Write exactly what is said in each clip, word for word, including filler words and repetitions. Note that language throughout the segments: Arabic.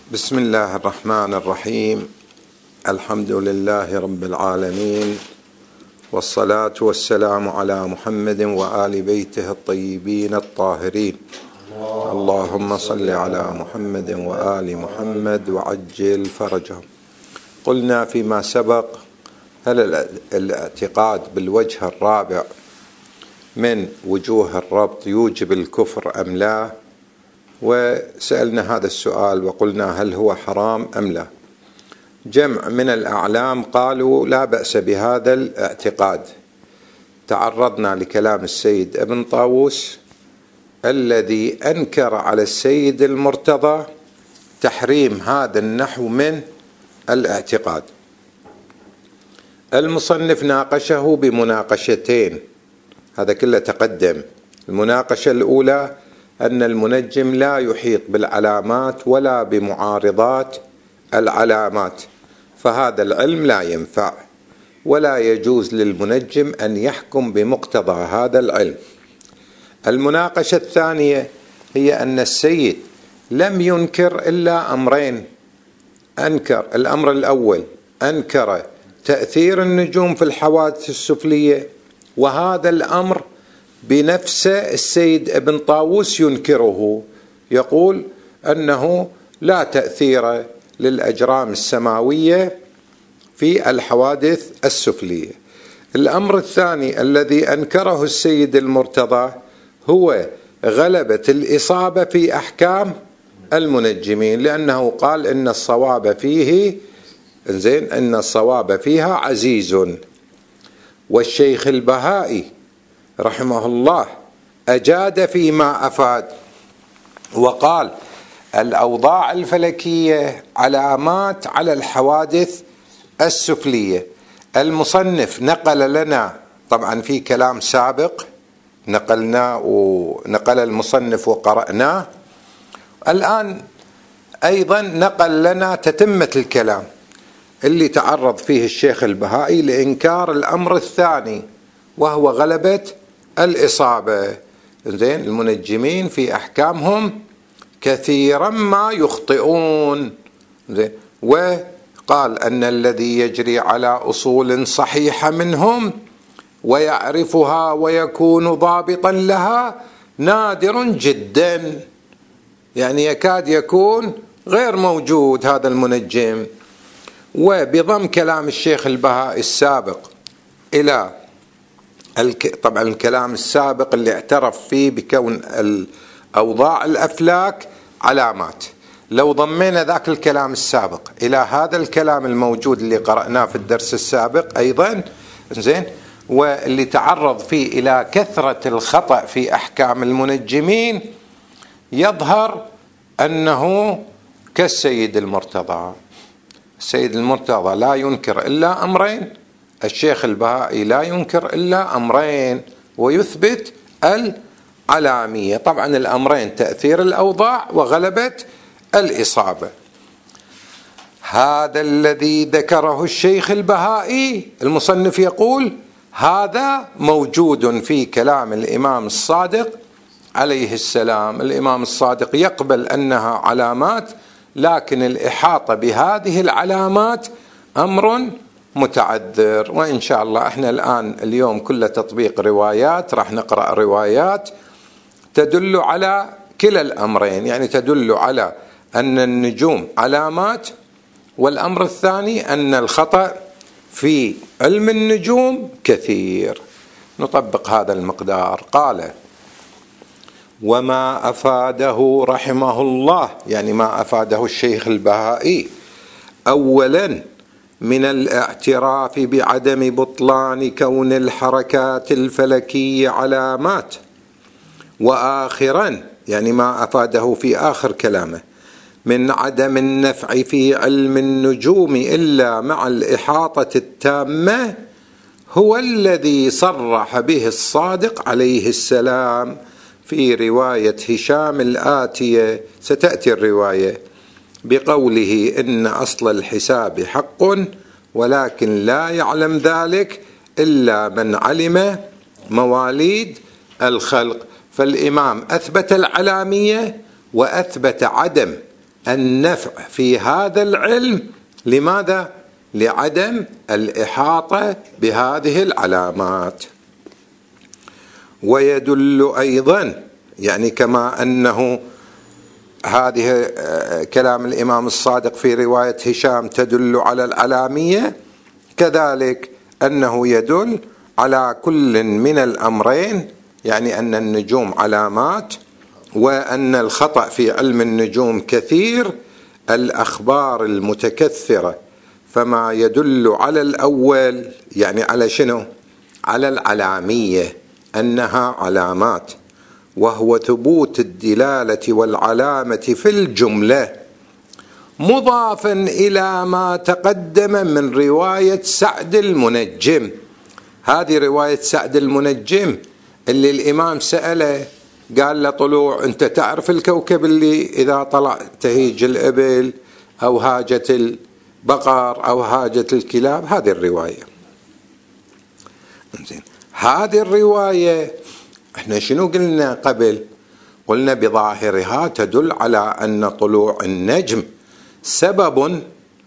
بسم الله الرحمن الرحيم. الحمد لله رب العالمين، والصلاة والسلام على محمد وآل بيته الطيبين الطاهرين. اللهم صل على محمد وآل محمد وعجل فرجهم. قلنا فيما سبق: هل الاعتقاد بالوجه الرابع من وجوه الربط يوجب الكفر أم لا؟ وسألنا هذا السؤال وقلنا: هل هو حرام أم لا؟ جمع من الأعلام قالوا لا بأس بهذا الاعتقاد. تعرضنا لكلام السيد ابن طاووس الذي أنكر على السيد المرتضى تحريم هذا النحو من الاعتقاد. المصنف ناقشه بمناقشتين، هذا كله تقدم. المناقشة الأولى أن المنجم لا يحيط بالعلامات ولا بمعارضات العلامات، فهذا العلم لا ينفع، ولا يجوز للمنجم أن يحكم بمقتضى هذا العلم. المناقشة الثانية هي أن السيد لم ينكر إلا أمرين. أنكر الأمر الأول، أنكر تأثير النجوم في الحوادث السفلية، وهذا الأمر بنفسه السيد ابن طاووس ينكره، يقول أنه لا تأثير للأجرام السماوية في الحوادث السفلية. الأمر الثاني الذي أنكره السيد المرتضى هو غلبة الإصابة في أحكام المنجمين، لأنه قال إن الصواب فيه زين إن الصواب فيها عزيز. والشيخ البهائي رحمه الله أجاد فيما أفاد وقال: الأوضاع الفلكية علامات على الحوادث السفلية. المصنف نقل لنا، طبعا في كلام سابق نقلناه ونقل المصنف وقرأناه، الآن أيضا نقل لنا تتمة الكلام اللي تعرض فيه الشيخ البهائي لإنكار الأمر الثاني، وهو غلبة الإصابة. زين المنجمين في أحكامهم كثيرا ما يخطئون. زين وقال أن الذي يجري على أصول صحيحة منهم ويعرفها ويكون ضابطا لها نادر جدا، يعني يكاد يكون غير موجود هذا المنجم. وبضم كلام الشيخ البهائي السابق إلى طبعا الكلام السابق اللي اعترف فيه بكون الأوضاع الأفلاك علامات، لو ضمينا ذاك الكلام السابق إلى هذا الكلام الموجود اللي قرأناه في الدرس السابق أيضا، زين واللي تعرض فيه إلى كثرة الخطأ في أحكام المنجمين، يظهر أنه كالسيد المرتضى. السيد المرتضى لا ينكر إلا أمرين، الشيخ البهائي لا ينكر إلا أمرين ويثبت العلامية. طبعا الأمرين تأثير الأوضاع وغلبة الإصابة. هذا الذي ذكره الشيخ البهائي، المصنف يقول هذا موجود في كلام الإمام الصادق عليه السلام. الإمام الصادق يقبل أنها علامات، لكن الإحاطة بهذه العلامات أمر متعذر. وإن شاء الله احنا الآن اليوم كله تطبيق روايات، راح نقرأ روايات تدل على كلا الأمرين، يعني تدل على أن النجوم علامات، والأمر الثاني أن الخطأ في علم النجوم كثير. نطبق هذا المقدار. قال: وما أفاده رحمه الله، يعني ما أفاده الشيخ البهائي، أولا من الاعتراف بعدم بطلان كون الحركات الفلكية علامات، وآخرا يعني ما أفاده في آخر كلامه من عدم النفع في علم النجوم إلا مع الإحاطة التامة، هو الذي صرح به الصادق عليه السلام في رواية هشام الآتية، ستأتي الرواية، بقوله: إن أصل الحساب حق ولكن لا يعلم ذلك إلا من علم مواليد الخلق. فالإمام أثبت العلامية وأثبت عدم النفع في هذا العلم. لماذا؟ لعدم الإحاطة بهذه العلامات. ويدل أيضا، يعني كما أنه هذه كلام الإمام الصادق في رواية هشام تدل على العلامية، كذلك أنه يدل على كل من الأمرين، يعني أن النجوم علامات وأن الخطأ في علم النجوم كثير، الأخبار المتكثرة. فما يدل على الأول يعني على شنو؟ على العلامية، أنها علامات، وهو ثبوت الدلالة والعلامة في الجملة، مضافا إلى ما تقدم من رواية سعد المنجم. هذه رواية سعد المنجم اللي الإمام سأله قال له طلوع، أنت تعرف الكوكب اللي إذا طلع تهيج الإبل أو هاجت البقر أو هاجت الكلاب؟ هذه الرواية. هذه الرواية احنا شنو قلنا قبل؟ قلنا بظاهرها تدل على أن طلوع النجم سبب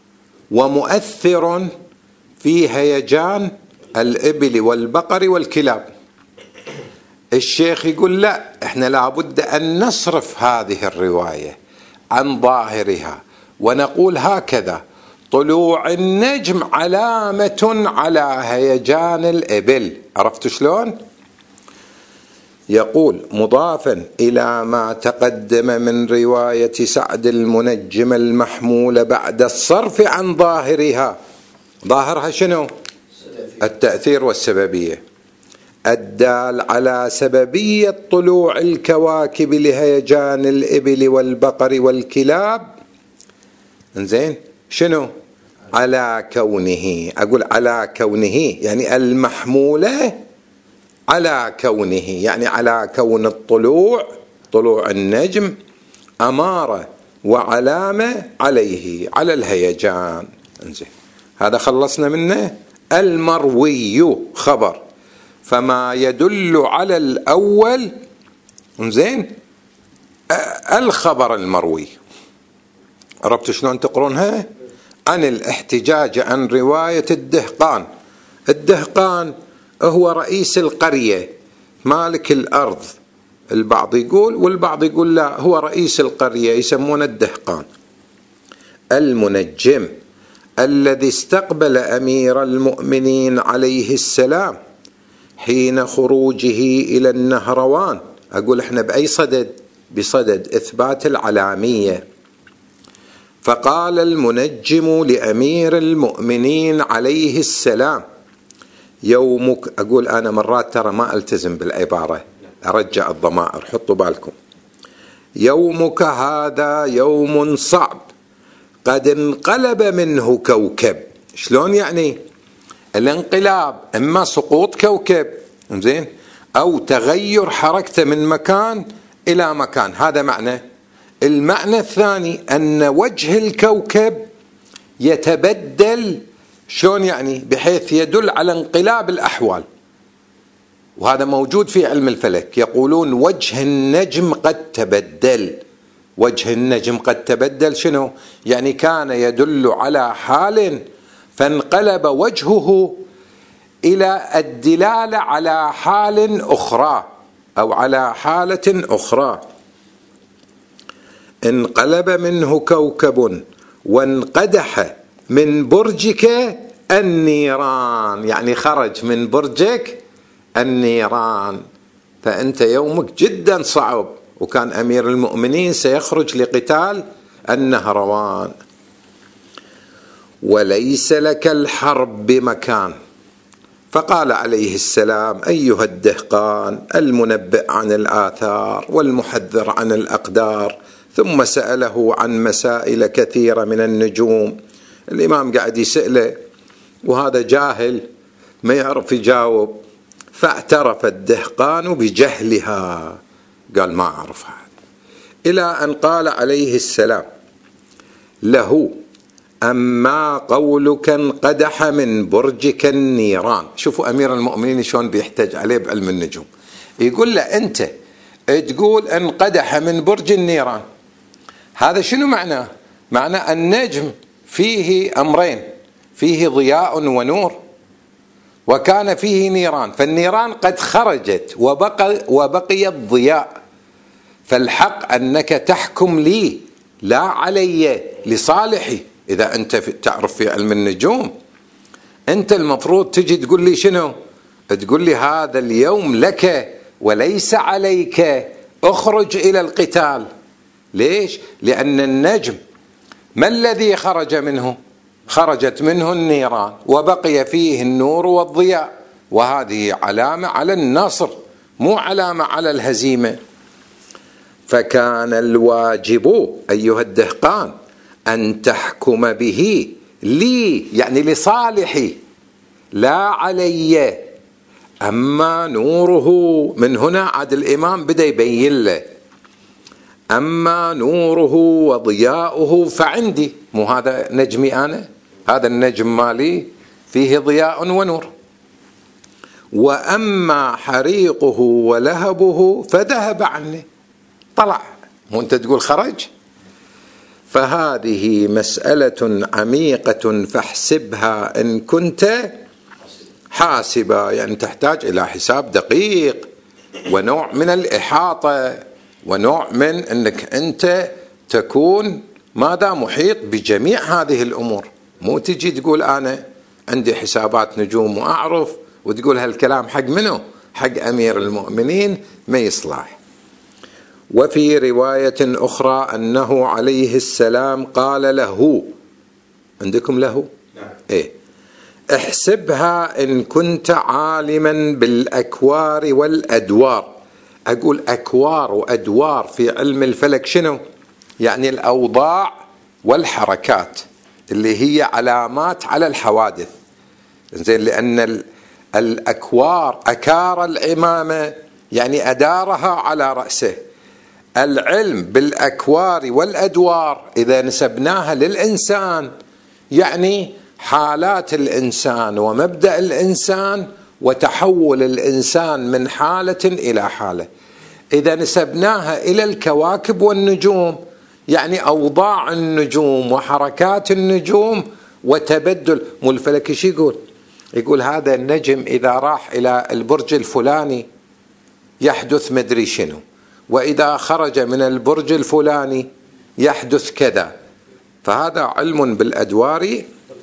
ومؤثر في هيجان الإبل والبقر والكلاب. الشيخ يقول لا، احنا لابد أن نصرف هذه الرواية عن ظاهرها ونقول هكذا: طلوع النجم علامة على هيجان الإبل. عرفت شلون؟ يقول مضافا إلى ما تقدم من رواية سعد المنجم المحمولة بعد الصرف عن ظاهرها. ظاهرها شنو؟ التأثير والسببية، الدال على سببية طلوع الكواكب لهيجان الإبل والبقر والكلاب. إنزين، شنو؟ على كونه، أقول على كونه يعني المحمولة على كونه، يعني على كون الطلوع، طلوع النجم أمارة وعلامة عليه، على الهيجان. إنزين، هذا خلصنا منه. المروي خبر، فما يدل على الأول إنزين الخبر المروي. عرفت شلون تقرونها؟ عن الاحتجاج عن رواية الدهقان. الدهقان هو رئيس القرية، مالك الأرض، البعض يقول، والبعض يقول لا، هو رئيس القرية، يسمونه الدهقان. المنجم الذي استقبل أمير المؤمنين عليه السلام حين خروجه إلى النهروان. أقول احنا بأي صدد؟ بصدد إثبات العلامية. فقال المنجم لأمير المؤمنين عليه السلام: يومك. أقول أنا مرات ترى ما ألتزم بالعبارة، أرجع الضمائر، حطوا بالكم. يومك هذا يوم صعب، قد انقلب منه كوكب. شلون يعني؟ الانقلاب إما سقوط كوكب زين أو تغير حركته من مكان إلى مكان، هذا معنى. المعنى الثاني أن وجه الكوكب يتبدل. شلون يعني؟ بحيث يدل على انقلاب الأحوال، وهذا موجود في علم الفلك. يقولون وجه النجم قد تبدل. وجه النجم قد تبدل شنو؟ يعني كان يدل على حال فانقلب وجهه إلى الدلالة على حال أخرى أو على حالة أخرى. انقلب منه كوكب وانقدح من برجك النيران، يعني خرج من برجك النيران، فأنت يومك جدا صعب. وكان أمير المؤمنين سيخرج لقتال النهروان. وليس لك الحرب بمكان. فقال عليه السلام: أيها الدهقان المنبئ عن الآثار والمحذر عن الأقدار. ثم سأله عن مسائل كثيرة من النجوم. الإمام قاعد يسأله وهذا جاهل ما يعرف يجاوب، فاعترف الدهقان بجهلها، قال ما أعرف هذا، إلى أن قال عليه السلام له: أما قولك انقدح من برجك النيران. شوفوا أمير المؤمنين شلون بيحتج عليه بعلم النجوم. يقول له أنت تقول انقدح من برج النيران، هذا شنو معناه؟ معناه النجم فيه أمرين، فيه ضياء ونور، وكان فيه نيران، فالنيران قد خرجت وبقي, وبقي الضياء. فالحق أنك تحكم لي لا علي، لصالحي. إذا أنت تعرف في علم النجوم أنت المفروض تجي تقول لي شنو؟ تقول لي هذا اليوم لك وليس عليك، اخرج إلى القتال. ليش؟ لأن النجم ما الذي خرج منه؟ خرجت منه النيران وبقي فيه النور والضياء، وهذه علامة على النصر مو علامة على الهزيمة. فكان الواجب أيها الدهقان أن تحكم به لي، يعني لصالحي لا علي. أما نوره، من هنا عاد الإمام بدأ يبين له، أما نوره وضياؤه فعندي، مو هذا نجمي أنا، هذا النجم مالي فيه ضياء ونور. وأما حريقه ولهبه فذهب عني، طلع، مو أنت تقول خرج. فهذه مسألة عميقة فاحسبها إن كنت حاسبا، يعني تحتاج إلى حساب دقيق ونوع من الإحاطة ونوع من أنك أنت تكون ماذا محيط بجميع هذه الأمور. مو تجي تقول أنا عندي حسابات نجوم وأعرف، وتقول هالكلام حق منه؟ حق أمير المؤمنين ما يصلح. وفي رواية أخرى أنه عليه السلام قال له، عندكم له؟ إيه، احسبها إن كنت عالما بالأكوار والأدوار. أقول أكوار وأدوار في علم الفلك شنو؟ يعني الأوضاع والحركات اللي هي علامات على الحوادث. زين، لأن الأكوار أكار العمامة يعني أدارها على رأسه. العلم بالأكوار والأدوار إذا نسبناها للإنسان يعني حالات الإنسان ومبدأ الإنسان وتحول الإنسان من حالة إلى حالة. إذا نسبناها إلى الكواكب والنجوم يعني أوضاع النجوم وحركات النجوم وتبدل. مو الفلك ايش يقول؟ يقول هذا النجم إذا راح إلى البرج الفلاني يحدث مدري شنو، وإذا خرج من البرج الفلاني يحدث كذا. فهذا علم بالأدوار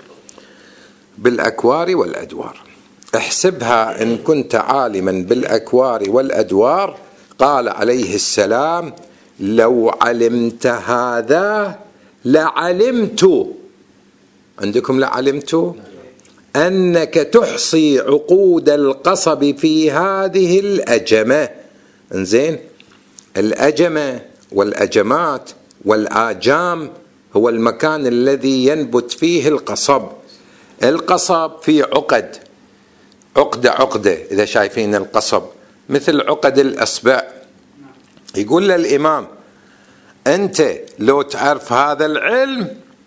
بالأكوار والأدوار. احسبها إن كنت عالما بالأكوار والأدوار. قال عليه السلام لو علمت هذا لعلمت، عندكم لعلمت أنك تحصي عقود القصب في هذه الأجمة. انزين، الأجمة والأجمات والآجام هو المكان الذي ينبت فيه القصب. القصب فيه عقد، عقدة عقدة إذا شايفين القصب مثل عقد الأصبع. يقول للإمام أنت لو تعرف هذا العلم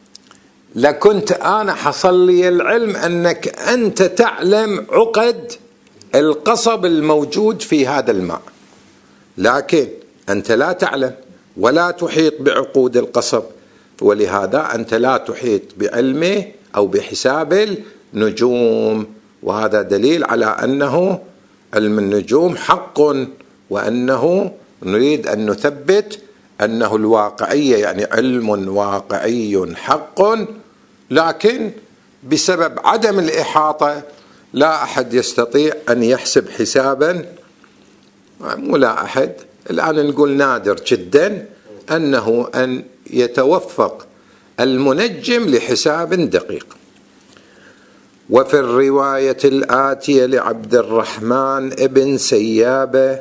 لكنت أنا حصل لي العلم أنك أنت تعلم عقد القصب الموجود في هذا الماء، لكن أنت لا تعلم ولا تحيط بعقود القصب، ولهذا أنت لا تحيط بعلمه أو بحساب النجوم. وهذا دليل على أنه علم النجوم حق، وأنه نريد أن نثبت أنه الواقعية يعني علم واقعي حق، لكن بسبب عدم الإحاطة لا أحد يستطيع أن يحسب حسابا، مو لا أحد، الآن نقول نادر جدا أنه أن يتوفق المنجم لحساب دقيق. وفي الرواية الآتية لعبد الرحمن ابن سيابة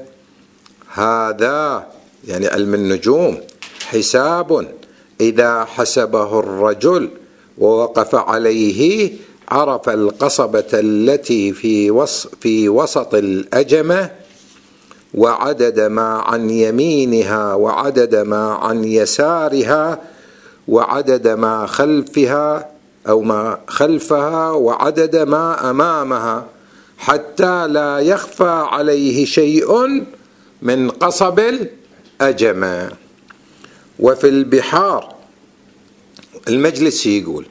هذا يعني علم النجوم حساب إذا حسبه الرجل ووقف عليه عرف القصبة التي في وسط, في وسط الأجمة وعدد ما عن يمينها وعدد ما عن يسارها وعدد ما خلفها أو ما خلفها وعدد ما أمامها حتى لا يخفى عليه شيء من قصب الأجمة. وفي البحار المجلسي يقول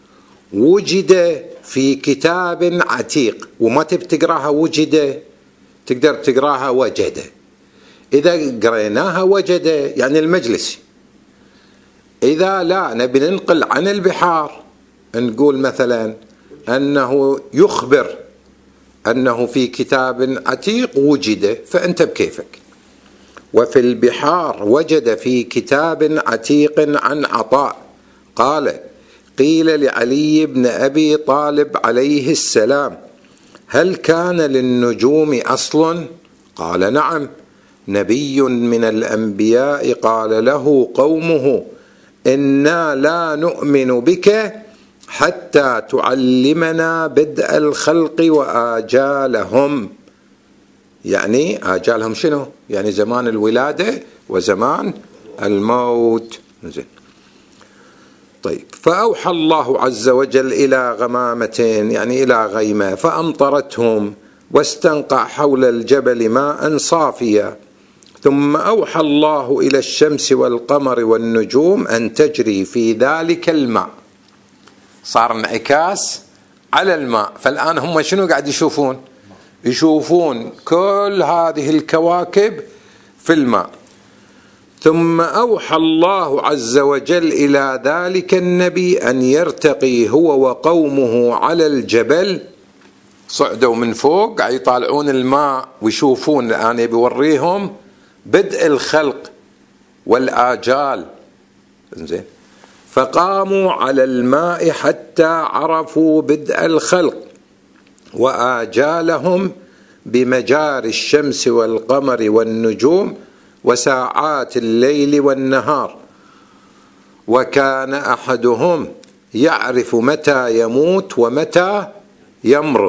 وجد في كتاب عتيق، وما تقراها وجد، تقدر تقراها وجد. إذا قريناها وجد يعني المجلسي. إذا لا نبي ننقل عن البحار نقول مثلا أنه يخبر أنه في كتاب عتيق وجد، فأنت بكيفك. وفي البحار وجد في كتاب عتيق عن عطاء قال قيل لعلي بن أبي طالب عليه السلام هل كان للنجوم أصل؟ قال نعم، نبي من الأنبياء قال له قومه إنا لا نؤمن بك حتى تعلمنا بدء الخلق وآجالهم. يعني آجالهم شنو؟ يعني زمان الولادة وزمان الموت. زين. طيب، فأوحى الله عز وجل إلى غمامة يعني إلى غيمة فأمطرتهم واستنقع حول الجبل ماء صافيا، ثم أوحى الله إلى الشمس والقمر والنجوم أن تجري في ذلك الماء. صار انعكاس على الماء. فالآن هم شنو قاعد يشوفون؟ يشوفون كل هذه الكواكب في الماء. ثم أوحى الله عز وجل إلى ذلك النبي أن يرتقي هو وقومه على الجبل. صعدوا من فوق قاعد يطالعون الماء ويشوفون. الآن بيوريهم بدء الخلق والآجال. زين. فقاموا على الماء حتى عرفوا بدء الخلق وآجالهم بمجاري الشمس والقمر والنجوم وساعات الليل والنهار. وكان أحدهم يعرف متى يموت ومتى يمرض،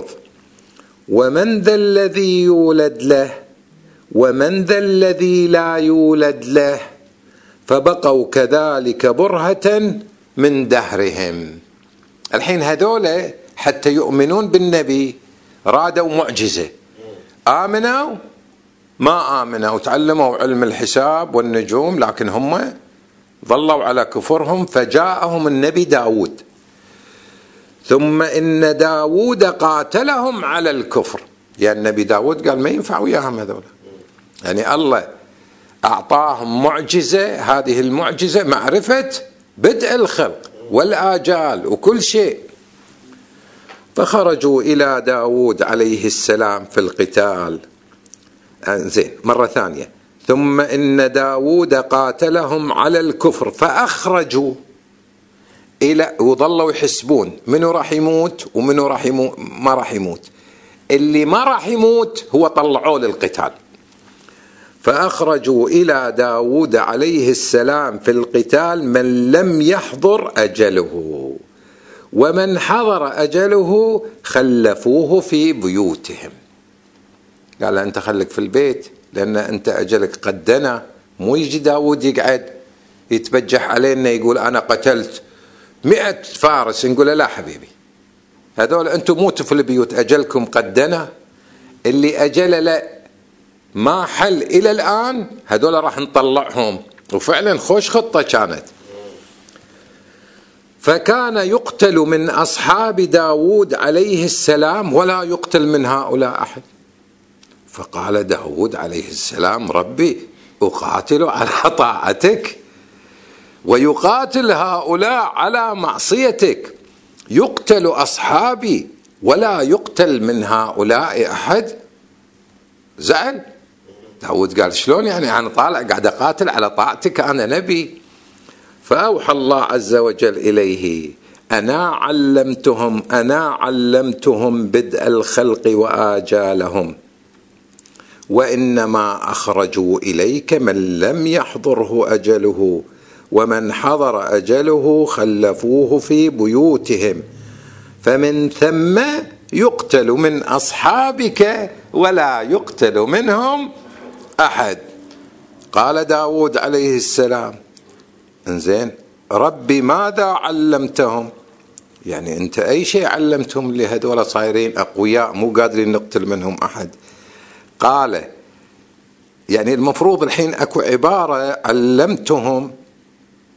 ومن ذا الذي يولد له ومن ذا الذي لا يولد له، فبقوا كذلك برهة من دهرهم. الحين هذول حتى يؤمنون بالنبي رادوا معجزة، آمنوا ما آمنوا، تعلموا علم الحساب والنجوم، لكن هم ظلوا على كفرهم. فجاءهم النبي داود، ثم إن داود قاتلهم على الكفر. يعني النبي داود قال ما ينفع وياهم هذول، يعني الله أعطاهم معجزة، هذه المعجزة معرفة بدء الخلق والآجال وكل شيء. فخرجوا إلى داود عليه السلام في القتال. زين. مرة ثانية. ثم إن داود قاتلهم على الكفر فأخرجوا إلى، وظلوا يحسبون منو راح يموت ومنو راح يموت ما راح يموت. اللي ما راح يموت هو طلعوه للقتال. فأخرجوا إلى داود عليه السلام في القتال من لم يحضر أجله، ومن حضر أجله خلفوه في بيوتهم. قال أنت خليك في البيت لأن أنت أجلك قدنا. مو يجي داود يقعد يتبجح علينا يقول أنا قتلت مئة فارس، نقول لا حبيبي، هذول أنتم موتوا في البيوت، أجلكم قدنا. اللي أجل لا ما حل إلى الآن هذول راح نطلعهم. وفعلا خوش خطة كانت. فكان يقتل من أصحاب داود عليه السلام ولا يقتل من هؤلاء أحد. فقال داود عليه السلام ربي أقاتل على طاعتك ويقاتل هؤلاء على معصيتك، يقتل أصحابي ولا يقتل من هؤلاء أحد. زعل داود قال شلون يعني أنا طالع قاعد أقاتل على طاعتك أنا نبي. فأوحى الله عز وجل إليه أنا علمتهم أنا علمتهم بدء الخلق وآجالهم، وإنما أخرجوا إليك من لم يحضره أجله، ومن حضر أجله خلفوه في بيوتهم، فمن ثم يقتل من أصحابك ولا يقتل منهم أحد. قال داود عليه السلام انزين ربي ماذا علمتهم؟ يعني أنت أي شيء علمتهم لهذول صايرين أقوياء مو قادرين نقتل منهم أحد. قال يعني المفروض الحين أكو عبارة علمتهم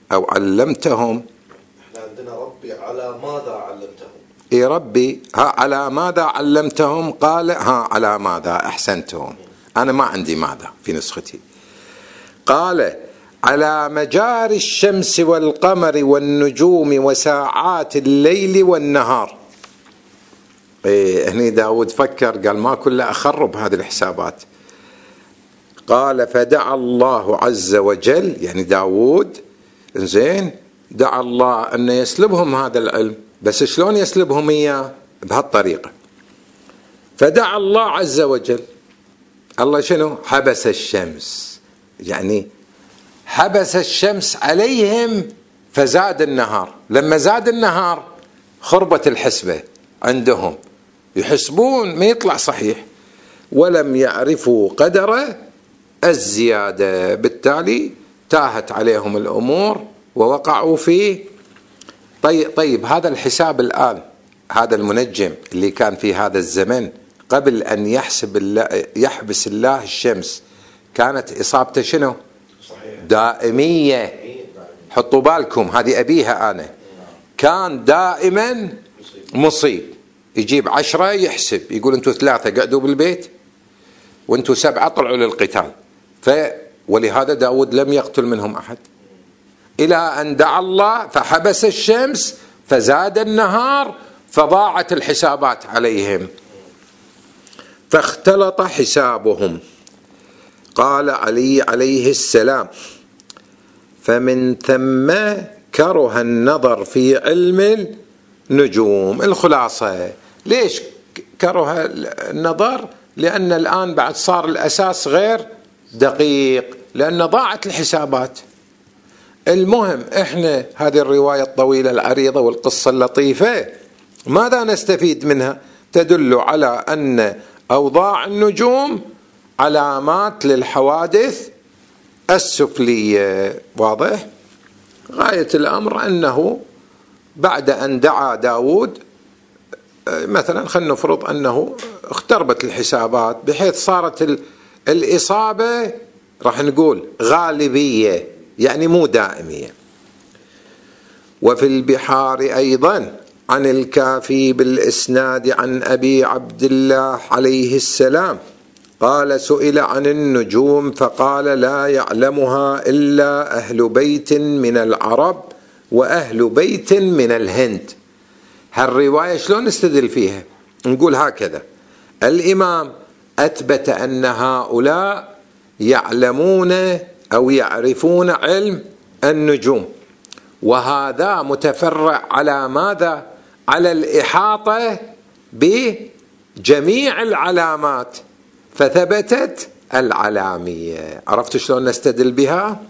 أو علمتهم. احنا عندنا ربي على ماذا علمتهم. اي ربي ها على ماذا علمتهم؟ قال ها على ماذا، أحسنتهم، أنا ما عندي ماذا في نسختي. قال على مجاري الشمس والقمر والنجوم وساعات الليل والنهار. إيه هني داود فكر قال ما كله أخرب هذه الحسابات. قال فدعا الله عز وجل، يعني داود زين دعا الله أن يسلبهم هذا العلم، بس شلون يسلبهم إياه؟ بهالطريقة. فدعا الله عز وجل، الله شنو؟ حبس الشمس، يعني حبس الشمس عليهم فزاد النهار. لما زاد النهار خربت الحسبة عندهم، يحسبون ما يطلع صحيح، ولم يعرفوا قدر الزيادة، بالتالي تاهت عليهم الأمور ووقعوا فيه. طيب, طيب هذا الحساب الآن، هذا المنجم اللي كان في هذا الزمن قبل أن يحسب الله يحبس الله الشمس، كانت إصابته شنو؟ صحيح. دائمية. حطوا بالكم هذه أبيها أنا، كان دائما مصيب. يجيب عشرة يحسب، يقول أنتوا ثلاثة قعدوا بالبيت وأنتوا سبعة طلعوا للقتال. ف ولهذا داود لم يقتل منهم أحد، إلى أن دعا الله فحبس الشمس فزاد النهار فضاعت الحسابات عليهم، فاختلط حسابهم. قال علي عليه السلام فمن ثم كره النظر في علم النجوم. الخلاصة ليش كره النظر؟ لأن الآن بعد صار الأساس غير دقيق، لأن ضاعت الحسابات. المهم إحنا هذه الرواية الطويلة العريضة والقصة اللطيفة ماذا نستفيد منها؟ تدل على أن أوضاع النجوم علامات للحوادث السفلية. واضح؟ غاية الأمر أنه بعد أن دعا داود مثلا، خلينا نفرض أنه اختربت الحسابات بحيث صارت الإصابة راح نقول غالبية، يعني مو دائمية. وفي البحار أيضا عن الكافي بالإسناد عن أبي عبد الله عليه السلام قال سئل عن النجوم فقال لا يعلمها إلا أهل بيت من العرب وأهل بيت من الهند. هالرواية شلون نستدل فيها؟ نقول هكذا: الإمام أثبت أن هؤلاء يعلمون أو يعرفون علم النجوم، وهذا متفرع على ماذا؟ على الإحاطة بجميع العلامات، فثبتت العلامية. عرفت شلون نستدل بها؟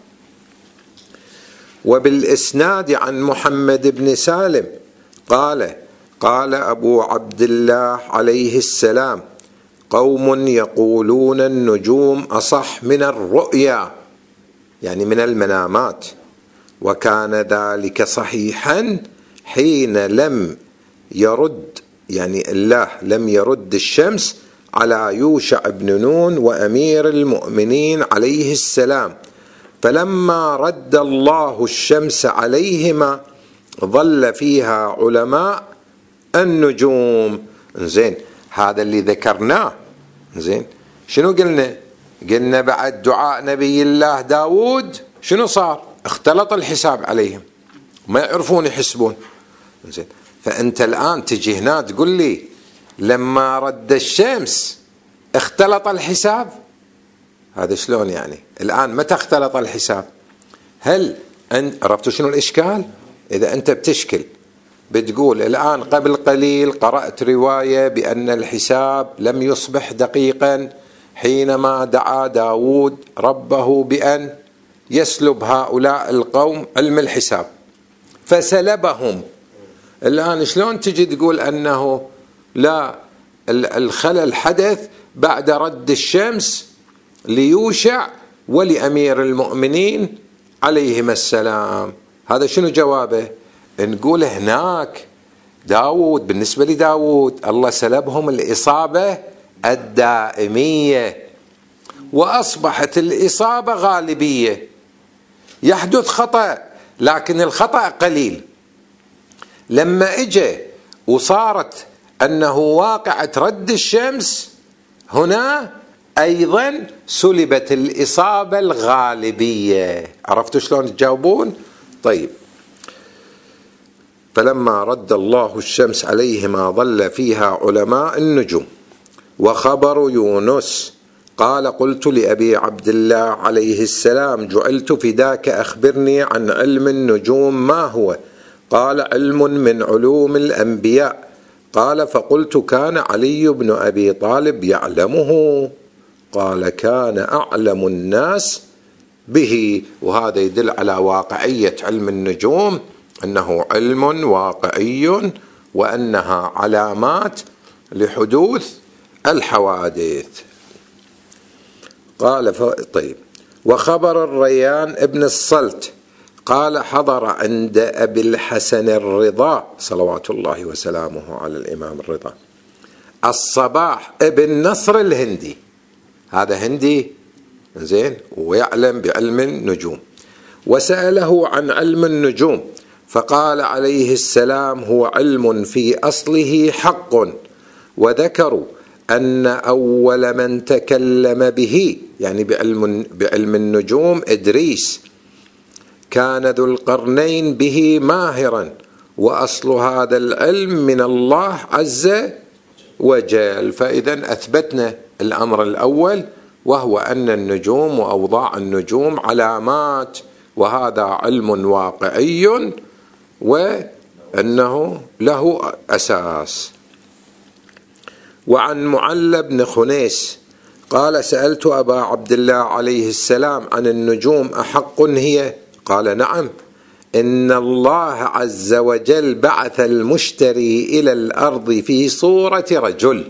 وبالإسناد عن محمد بن سالم قال قال أبو عبد الله عليه السلام قوم يقولون النجوم أصح من الرؤيا، يعني من المنامات، وكان ذلك صحيحا حين لم يرد، يعني الله لم يرد الشمس على يوشع بن نون وأمير المؤمنين عليه السلام، فلما رد الله الشمس عليهما ظل فيها علماء النجوم. زين هذا اللي ذكرناه. زين شنو قلنا؟ قلنا بعد دعاء نبي الله داود شنو صار؟ اختلط الحساب عليهم، ما يعرفون يحسبون. زين فأنت الآن تجي هنا تقول لي لما رد الشمس اختلط الحساب؟ هذا شلون يعني؟ الآن متى اختلط الحساب؟ هل أنت عرفتوا شنو الإشكال؟ إذا أنت بتشكل بتقول الآن قبل قليل قرأت رواية بأن الحساب لم يصبح دقيقا حينما دعا داود ربه بأن يسلب هؤلاء القوم علم الحساب فسلبهم. الآن شلون تجي تقول أنه لا، الخلل حدث بعد رد الشمس ليوشع ولأمير المؤمنين عليهم السلام؟ هذا شنو جوابه؟ نقول هناك داود بالنسبة لداود الله سلبهم الإصابة الدائمية وأصبحت الإصابة غالبية. يحدث خطأ لكن الخطأ قليل. لما اجى وصارت أنه واقعة رد الشمس، هنا أيضا سلبت الإصابة الغالبية. عرفتوا شلون تجاوبون؟ طيب. فلما رد الله الشمس عليهما ظل فيها علماء النجوم. وخبر يونس قال قلت لأبي عبد الله عليه السلام جعلت فداك أخبرني عن علم النجوم ما هو؟ قال علم من علوم الأنبياء. قال فقلت كان علي بن أبي طالب يعلمه؟ قال كان أعلم الناس به. وهذا يدل على واقعية علم النجوم، أنه علم واقعي وأنها علامات لحدوث الحوادث. قال ف... طيب. وخبر الريان ابن الصلت قال حضر عند أبي الحسن الرضا صلوات الله وسلامه على الإمام الرضا الصباح ابن نصر الهندي، هذا هندي زين ويعلم بعلم النجوم، وسأله عن علم النجوم فقال عليه السلام هو علم في أصله حق. وذكروا أن أول من تكلم به يعني بعلم, بعلم النجوم إدريس، كان ذو القرنين به ماهرا، وأصل هذا العلم من الله عز وجل. فإذا أثبتنا الأمر الأول، وهو أن النجوم وأوضاع النجوم علامات، وهذا علم واقعي وأنه له أساس. وعن معل بن خنيس قال سألت أبا عبد الله عليه السلام عن النجوم أحق هي؟ قال نعم، إن الله عز وجل بعث المشتري إلى الأرض في صورة رجل،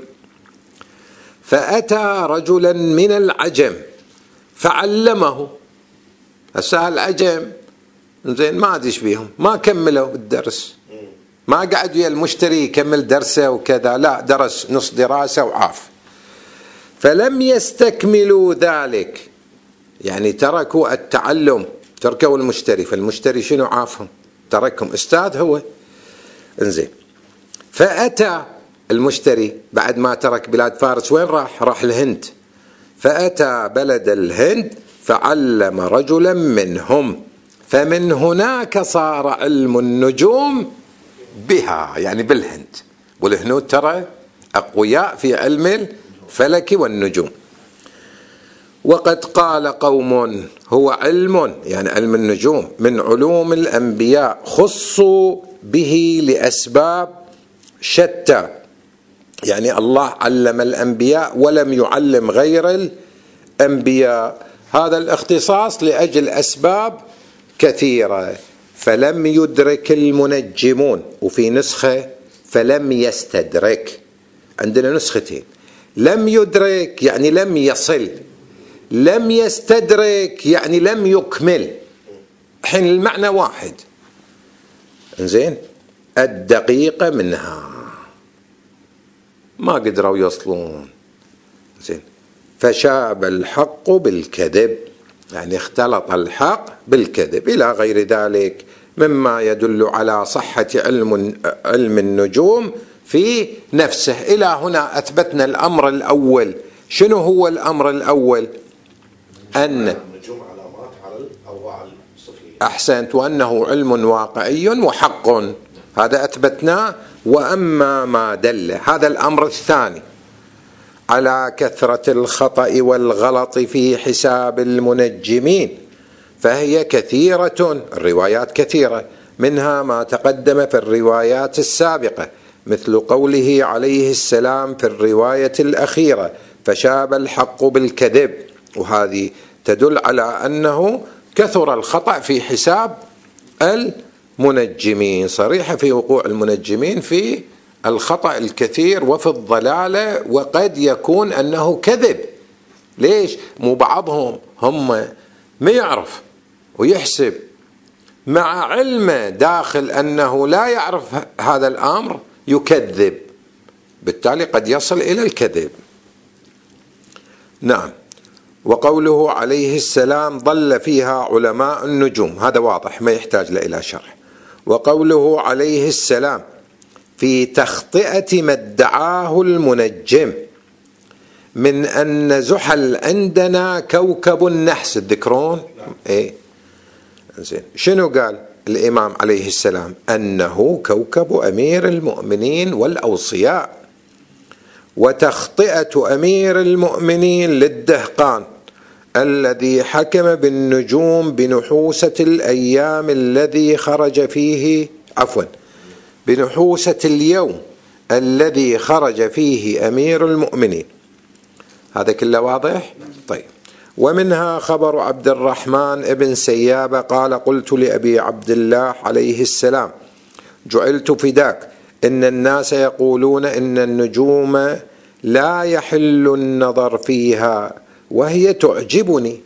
فأتى رجلا من العجم فعلمه. هسه العجم زين ما ادري بيهم، ما كملوا الدرس، ما قعد ويا المشتري يكمل درسه وكذا، لا درس نص دراسة وعاف. فلم يستكملوا ذلك، يعني تركوا التعلم، تركوا المشتري. فالمشتري شنو عافهم؟ تركهم، استاذ هو. انزين. فأتى المشتري بعد ما ترك بلاد فارس، وين راح؟ راح الهند. فأتى بلد الهند فعلم رجلا منهم، فمن هناك صار علم النجوم بها، يعني بالهند. والهنود ترى أقوياء في علم الفلك والنجوم. وقد قال قوم هو علم، يعني علم النجوم، من علوم الأنبياء خصوا به لأسباب شتى، يعني الله علم الأنبياء ولم يعلم غير الأنبياء. هذا الاختصاص لأجل أسباب كثيرة. فلم يدرك المنجمون، وفي نسخة فلم يستدرك، عندنا نسختين. لم يدرك يعني لم يصل، لم يستدرك يعني لم يكمل، حين المعنى واحد. انزين. الدقيقة منها ما قدروا يوصلون. زين. فشاب الحق بالكذب، يعني اختلط الحق بالكذب، إلى غير ذلك مما يدل على صحة علم علم النجوم في نفسه. إلى هنا أثبتنا الأمر الأول. شنو هو الأمر الأول؟ أن النجوم علامات على الأوضاع الصفرية. أحسنت. وأنه علم واقعي وحق، هذا أثبتناه. وأما ما دل، هذا الأمر الثاني، على كثرة الخطأ والغلط في حساب المنجمين، فهي كثيرة، الروايات كثيرة، منها ما تقدم في الروايات السابقة، مثل قوله عليه السلام في الرواية الأخيرة فشاب الحق بالكذب، وهذه تدل على أنه كثر الخطأ في حساب المنجمين، صريحة في وقوع المنجمين في الخطأ الكثير وفي الضلالة. وقد يكون أنه كذب. ليش؟ مو بعضهم هم ما يعرف ويحسب مع علمه داخل أنه لا يعرف هذا الأمر يكذب، بالتالي قد يصل إلى الكذب. نعم. وقوله عليه السلام ضل فيها علماء النجوم، هذا واضح ما يحتاج إلى شرح. وقوله عليه السلام في تخطئة ما ادعاه المنجم من أن زحل عندنا كوكب النحس، تذكرون؟ إيه؟ زين. شنو قال الإمام عليه السلام؟ أنه كوكب أمير المؤمنين والأوصياء. وتخطئة أمير المؤمنين للدهقان الذي حكم بالنجوم بنحوسة الأيام الذي خرج فيه عفوا بنحوسة اليوم الذي خرج فيه أمير المؤمنين. هذا كله واضح؟ طيب. ومنها خبر عبد الرحمن ابن سيابة قال قلت لأبي عبد الله عليه السلام جعلت فداك إن الناس يقولون إن النجوم لا يحل النظر فيها وهي تعجبني.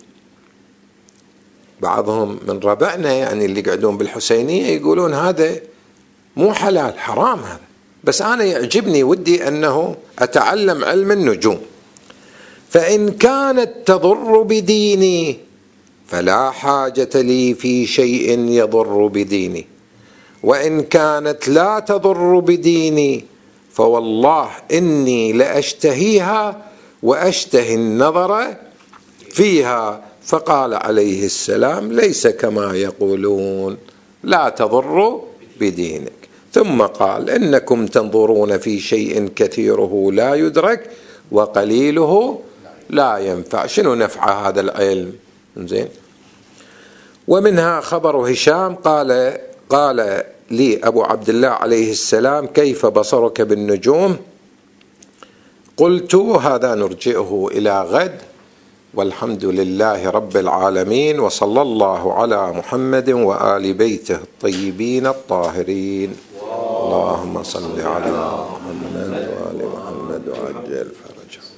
بعضهم من ربعنا يعني اللي قاعدون بالحسينية يقولون هذا مو حلال، حرام هذا، بس أنا يعجبني ودي أنه أتعلم علم النجوم. فإن كانت تضر بديني فلا حاجة لي في شيء يضر بديني، وإن كانت لا تضر بديني فوالله إني لأشتهيها وأشتهي النظر فيها. فقال عليه السلام ليس كما يقولون، لا تضر بدينك. ثم قال إنكم تنظرون في شيء كثيره لا يدرك وقليله لا ينفع. شنو نفع هذا العلم؟ زين. ومنها خبر هشام قال قال لي أبو عبد الله عليه السلام كيف بصرك بالنجوم؟ قلت هذا نرجئه إلى غد، والحمد لله رب العالمين، وصلى الله على محمد وآل بيته الطيبين الطاهرين. اللهم صل على محمد وآل محمد وعجل فرجه.